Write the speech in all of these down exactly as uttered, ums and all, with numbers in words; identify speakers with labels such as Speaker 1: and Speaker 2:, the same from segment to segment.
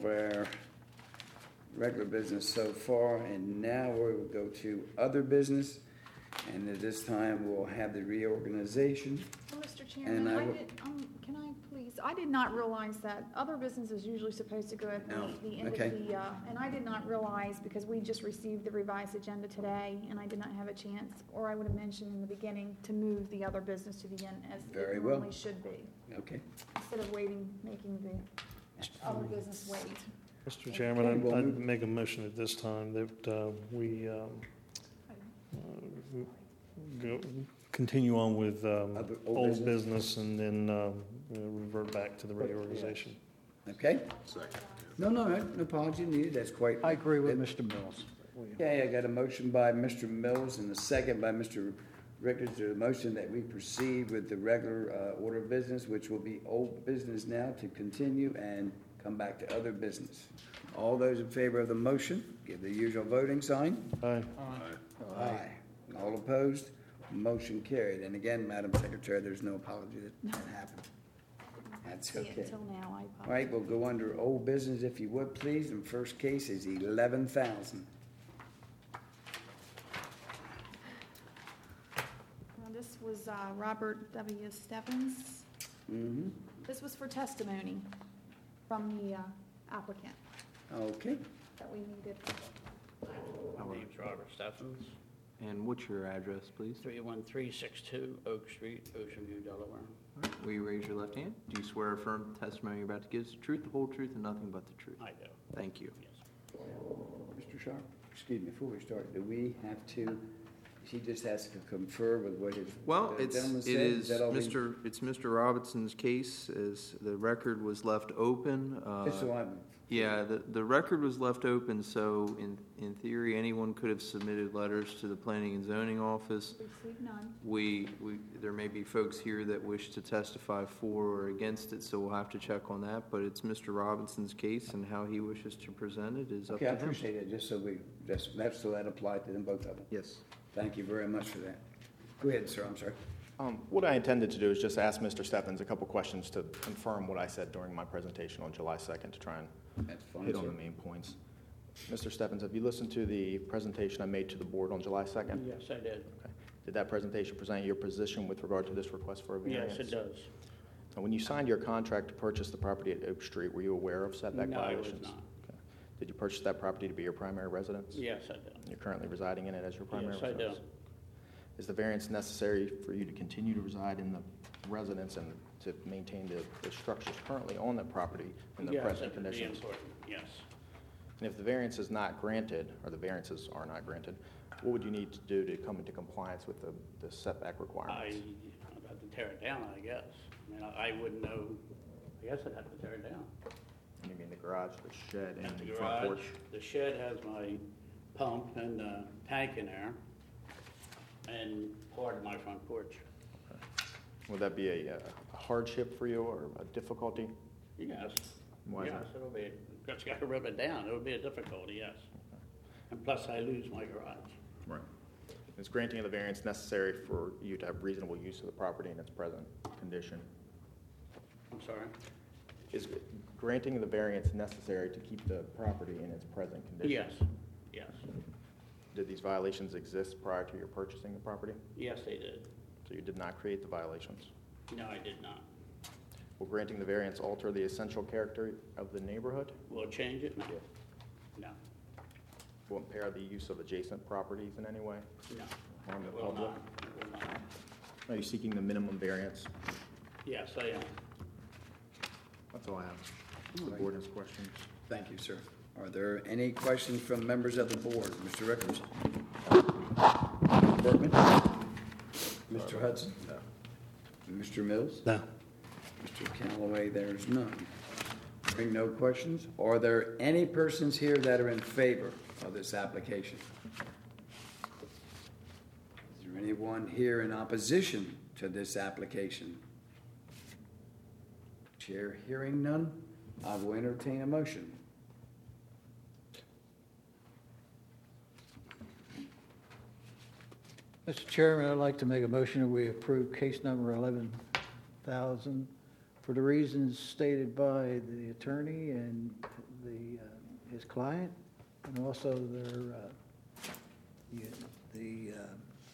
Speaker 1: of our regular business so far, and now we will go to other business. And at this time, we'll have the reorganization.
Speaker 2: Well, Mister Chairman,
Speaker 1: And I
Speaker 2: I
Speaker 1: will-
Speaker 2: did, um, can I please, I did not realize that other business is usually supposed to go at the,
Speaker 1: No.
Speaker 2: the end
Speaker 1: Okay.
Speaker 2: of the, uh, and I did not realize, because we just received the revised agenda today, and I did not have a chance, or I would have mentioned in the beginning, to move the other business to the end as
Speaker 1: Very
Speaker 2: it
Speaker 1: well.
Speaker 2: normally should be,
Speaker 1: Okay.
Speaker 2: instead of waiting, making the other business wait.
Speaker 3: Mister Chairman, I'd,
Speaker 1: Well,
Speaker 3: I'd make a motion at this time that uh, we um, uh, go, continue on with um,
Speaker 1: Other- old
Speaker 3: old
Speaker 1: business?
Speaker 3: business and then um, you know, revert back to the reorganization.
Speaker 1: Okay?
Speaker 4: Second.
Speaker 1: No, no, no apology needed. That's quite.
Speaker 5: I agree with Mister Mills.
Speaker 1: Okay, I got a motion by Mister Mills and a second by Mister Ricketts to the motion that we proceed with the regular uh, order of business, which will be old business now, to continue and come back to other business. All those in favor of the motion, give the usual voting sign.
Speaker 3: Aye.
Speaker 1: Aye. All opposed? Motion carried. And again, Madam Secretary, there's no apology that that happened. That's
Speaker 2: See it
Speaker 1: okay.
Speaker 2: until now, I
Speaker 1: All
Speaker 2: apologize.
Speaker 1: right, we'll go under old business if you would, please. And first case is eleven thousand.
Speaker 2: Now, this was uh, Robert W. Stebbins.
Speaker 1: Mm-hmm.
Speaker 2: This was for testimony from the uh, applicant
Speaker 1: Okay.
Speaker 2: that we needed.
Speaker 6: My name's Robert Steffens,
Speaker 7: And what's your address, please?
Speaker 6: three one three six two Oak Street, Ocean View, Delaware.
Speaker 7: Will you raise your left hand? Do you swear or affirm the testimony you're about to give is the truth, the whole truth, and nothing but the truth?
Speaker 6: I do,
Speaker 7: Thank you.
Speaker 6: yes.
Speaker 1: Mister Sharp, excuse me, before we start, do we have to, he just has to confer with what his
Speaker 7: Well,
Speaker 1: the
Speaker 7: it's,
Speaker 1: gentleman
Speaker 7: it
Speaker 1: said?
Speaker 7: is
Speaker 1: that all we-
Speaker 7: Mister It's Mister Robinson's case, as the record was left open. uh,
Speaker 1: Just so I'm,
Speaker 7: Yeah, the, the record was left open, so in, in theory, anyone could have submitted letters to the Planning and Zoning Office.
Speaker 2: Received none.
Speaker 7: We, we, there may be folks here that wish to testify for or against it, so we'll have to check on that, but it's Mister Robinson's case, and how he wishes to present it is up
Speaker 1: okay,
Speaker 7: to
Speaker 1: I
Speaker 7: him.
Speaker 1: appreciate it, just so we, that's, that's so that applied to them, both of them.
Speaker 7: Yes.
Speaker 1: Thank you very much for that. Go ahead, sir, I'm sorry.
Speaker 8: Um, What I intended to do is just ask Mister Stephens a couple questions to confirm what I said during my presentation on July second to try and
Speaker 1: That's fine,
Speaker 8: hit on
Speaker 1: sir.
Speaker 8: the main points. Mister Stephens, have you listened to the presentation I made to the board on July second?
Speaker 6: Yes, I did.
Speaker 8: Did that presentation present your position with regard to this request for a variance?
Speaker 6: Yes, it does.
Speaker 8: And when you signed your contract to purchase the property at Oak Street, were you aware of setback
Speaker 6: No, I was
Speaker 8: violations?
Speaker 6: not.
Speaker 8: Okay. Did you purchase that property to be your primary residence?
Speaker 6: Yes, I did.
Speaker 8: You're currently residing in it as your primary
Speaker 6: Yes, I do.
Speaker 8: residence? Is the variance necessary for you to continue to reside in the residence and to maintain the, the structures currently on the property in the
Speaker 6: Yes,
Speaker 8: present
Speaker 6: that would be
Speaker 8: conditions?
Speaker 6: important, yes.
Speaker 8: And if the variance is not granted, or the variances are not granted, what would you need to do to come into compliance with the, the setback
Speaker 6: I,
Speaker 8: requirements?
Speaker 6: I'd have to tear it down, I guess. I mean, I I wouldn't know, I guess I'd have to tear it down.
Speaker 8: You mean the garage, the shed, and
Speaker 6: And the
Speaker 8: the front
Speaker 6: garage,
Speaker 8: porch?
Speaker 6: the shed has my pump and uh tank in there, and part of my front porch.
Speaker 8: Would that be a, a hardship for you or a difficulty?
Speaker 6: Yes.
Speaker 8: Why is
Speaker 6: Yes,
Speaker 8: that?
Speaker 6: it'll be, just gotta rip it down, it'll be a difficulty, yes. And plus I lose my garage.
Speaker 8: Right. Is granting of the variance necessary for you to have reasonable use of the property in its present condition?
Speaker 6: I'm sorry?
Speaker 8: Is granting the variance necessary to keep the property in its present condition?
Speaker 6: Yes, yes,
Speaker 8: Did these violations exist prior to your purchasing the property?
Speaker 6: yes, they did.
Speaker 8: So you did not create the violations?
Speaker 6: No, I did not.
Speaker 8: Will granting the variance alter the essential character of the neighborhood?
Speaker 6: Will it change it? No. No,
Speaker 8: Will impair the use of adjacent properties in any way?
Speaker 6: no.
Speaker 8: Harm the
Speaker 6: It will
Speaker 8: public?
Speaker 6: not, it will not.
Speaker 8: Are you seeking the minimum variance?
Speaker 6: Yes, I am.
Speaker 8: That's all I have.
Speaker 1: All
Speaker 8: The
Speaker 1: right.
Speaker 8: board has questions.
Speaker 1: Thank you, sir. Are there any questions from members of the board? Mister Ricketts? Bergman? Mister Hudson? No. Mister Mills?
Speaker 3: No.
Speaker 1: Mister Callaway, there's none. Hearing no questions, are there any persons here that are in favor of this application? Is there anyone here in opposition to this application? Chair hearing none, I will entertain a motion.
Speaker 5: Mister Chairman, I'd like to make a motion that we approve case number eleven thousand for the reasons stated by the attorney and the client, and also their, uh, the- the, uh,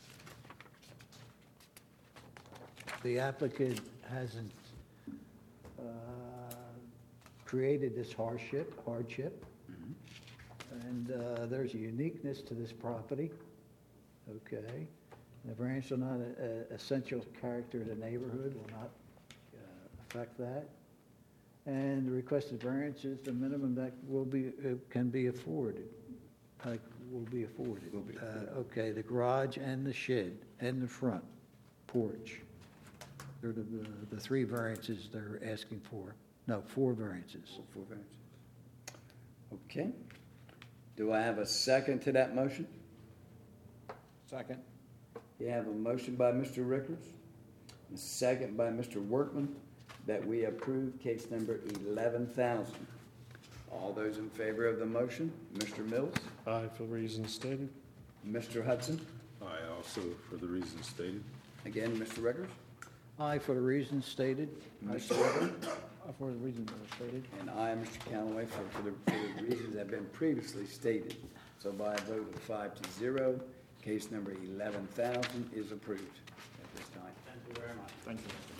Speaker 5: the applicant hasn't uh, created this hardship, hardship. And uh, there's a uniqueness to this property, okay? The variance will not, uh, essential character of the neighborhood will not uh, affect that. And the requested variance is the minimum that will be, uh, can be afforded, like, will be afforded.
Speaker 1: Will be afforded.
Speaker 5: Uh, Okay, the garage and the shed and the front porch. They're the, the- the three variances they're asking for. No, four variances.
Speaker 1: Four variances. Okay. Do I have a second to that motion?
Speaker 8: Second.
Speaker 1: You have a motion by Mister Rickers, and a second by Mister Workman, that we approve case number eleven thousand. All those in favor of the motion, Mister Mills,
Speaker 3: Aye, for reasons stated.
Speaker 1: Mister Hudson,
Speaker 4: Aye, also for the reasons stated.
Speaker 1: again, Mister Rickers,
Speaker 5: Aye, for the reasons stated.
Speaker 1: Mister Workman,
Speaker 5: For the reasons that were stated.
Speaker 1: and I, Mister Callaway, for, for the, for the reasons that have been previously stated. So by a vote of five to zero, case number eleven thousand is approved at this time.
Speaker 6: Thank you very much.
Speaker 8: Thank you.